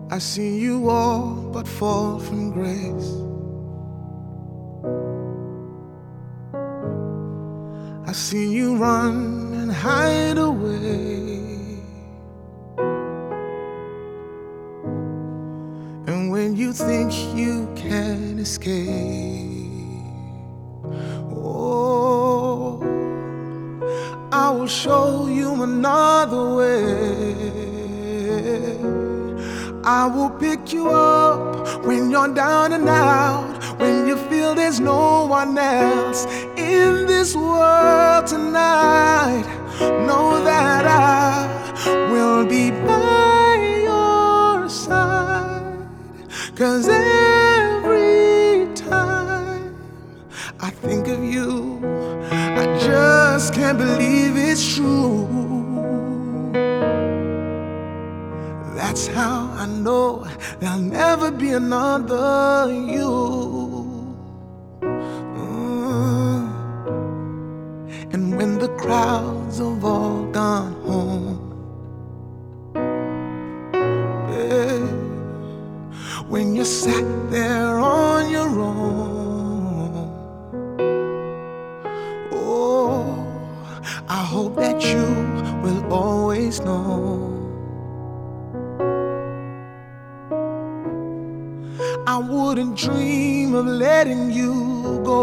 I see you all but fall from grace. I see you run and hide away. And when you think you can escape, oh, I will show you another way. I will pick you up when you're down and out, when you feel there's no one else in this world tonight. Know that I will be by your side, 'cause every time I think of you, I just can't believe it's true. That's how I know there'll never be another you. And when the crowds have all gone home, when you sat there on your own, oh, I hope that you will always know I wouldn't dream of letting you go.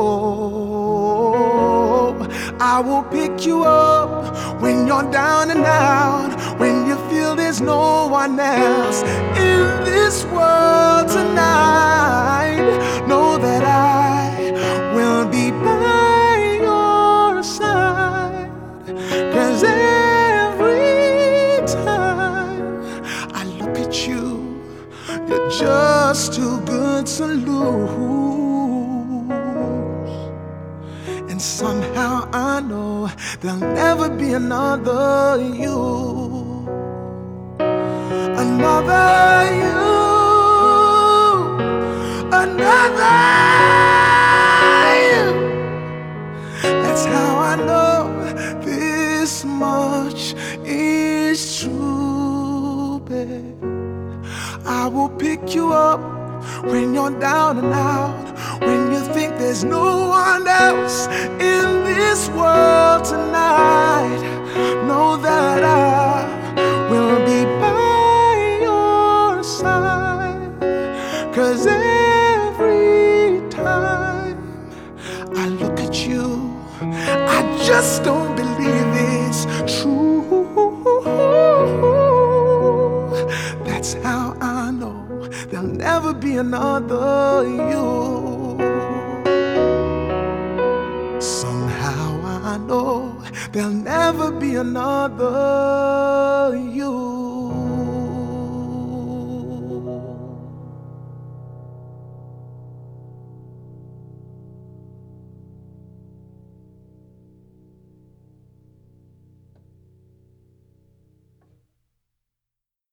I will pick you up when you're down and out, when you feel there's no one else in this world tonight. Know that I will be by your side, 'cause every time I look at you, you're just too good to lose. And somehow I know there'll never be another you. Another you. Another you. That's how I know this much is true, babe. I will pick you up when you're down and out, when you think there's no one else in this world tonight. Know that I will be by your side, 'cause every time I look at you, I just don't believe it's true. That's how I know there'll never be another you. Somehow I know there'll never be another you.